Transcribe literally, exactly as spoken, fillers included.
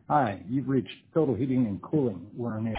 Hi, you've reached Total Heating and Cooling. We're an